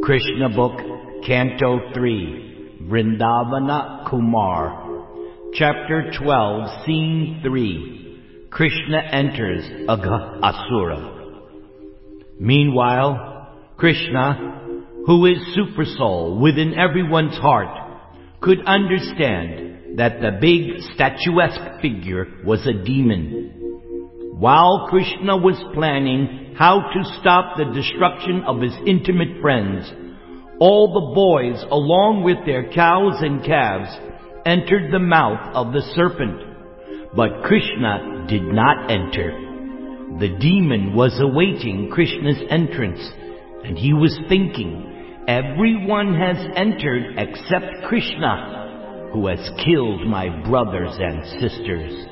Krishna Book, Canto 3, Vrindavana Kumar, Chapter 12, Scene 3. Krishna enters Asura. Meanwhile, Krishna, who is Supersoul within everyone's heart, could understand that the big statuesque figure was a demon. While Krishna was planning how to stop the destruction of his intimate friends, all the boys, along with their cows and calves, entered the mouth of the serpent. But Krishna did not enter. The demon was awaiting Krishna's entrance, and he was thinking, "Everyone has entered except Krishna, who has killed my brothers and sisters."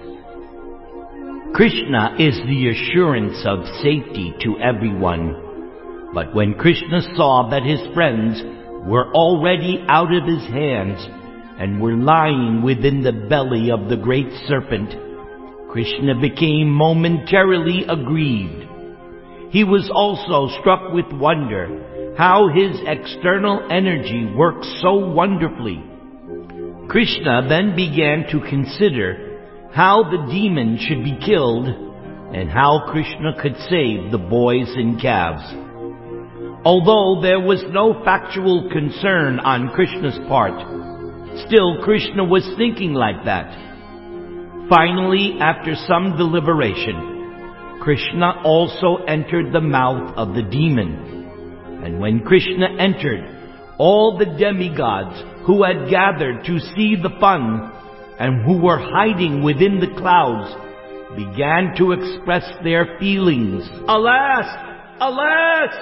Krishna is the assurance of safety to everyone. But when Krishna saw that his friends were already out of his hands and were lying within the belly of the great serpent, Krishna became momentarily aggrieved. He was also struck with wonder how his external energy works so wonderfully. Krishna then began to consider how the demon should be killed and how Krishna could save the boys and calves. Although there was no factual concern on Krishna's part, still Krishna was thinking like that. Finally, after some deliberation, Krishna also entered the mouth of the demon. And when Krishna entered, all the demigods who had gathered to see the fun and who were hiding within the clouds began to express their feelings. "Alas! Alas!"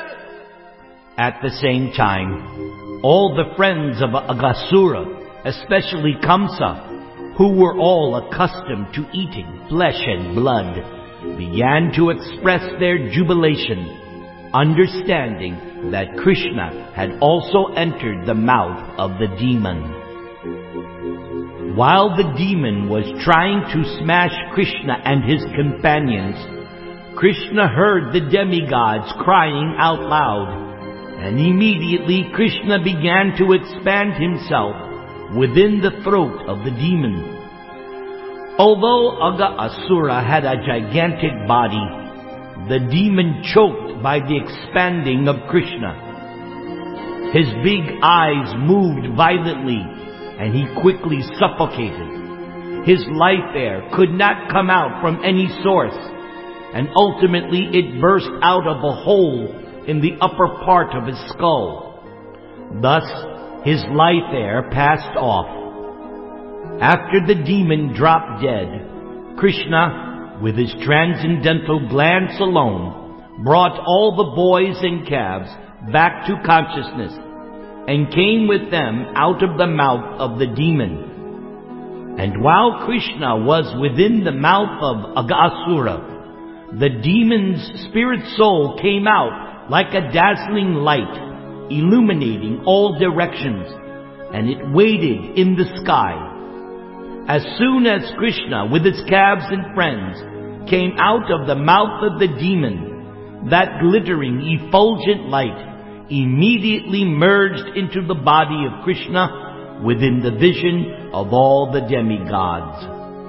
At the same time, all the friends of Aghasura, especially Kamsa, who were all accustomed to eating flesh and blood, began to express their jubilation, understanding that Krishna had also entered the mouth of the demon. While the demon was trying to smash Krishna and his companions, Krishna heard the demigods crying out loud, and immediately Krishna began to expand himself within the throat of the demon. Although Aghasura had a gigantic body, the demon choked by the expanding of Krishna. His big eyes moved violently, and he quickly suffocated. His life air could not come out from any source, and ultimately it burst out of a hole in the upper part of his skull. Thus, his life air passed off. After the demon dropped dead, Krishna, with his transcendental glance alone, brought all the boys and calves back to consciousness and came with them out of the mouth of the demon. And while Krishna was within the mouth of Aghasura, the demon's spirit soul came out like a dazzling light, illuminating all directions, and it waited in the sky. As soon as Krishna, with his calves and friends, came out of the mouth of the demon, that glittering, effulgent light immediately merged into the body of Krishna within the vision of all the demigods.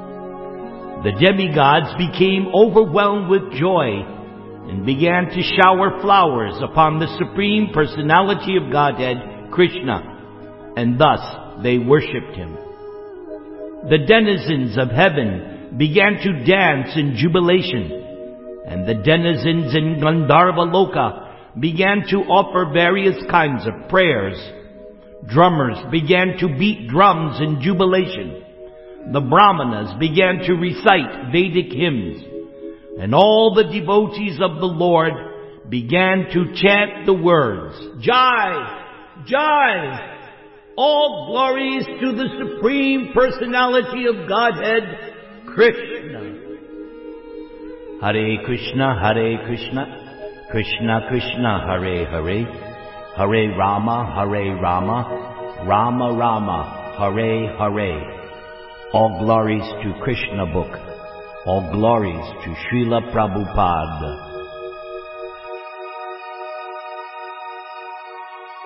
The demigods became overwhelmed with joy and began to shower flowers upon the Supreme Personality of Godhead, Krishna, and thus they worshipped him. The denizens of heaven began to dance in jubilation, and the denizens in Gandharva Loka began to offer various kinds of prayers. Drummers began to beat drums in jubilation. The Brahmanas began to recite Vedic hymns, and all the devotees of the Lord began to chant the words, "Jai! Jai! All glories to the Supreme Personality of Godhead, Krishna." Hare Krishna, Krishna Krishna, Hare Hare, Hare Rama, Rama Rama, Hare Hare. All glories to Krishna Book. All glories to Srila Prabhupada.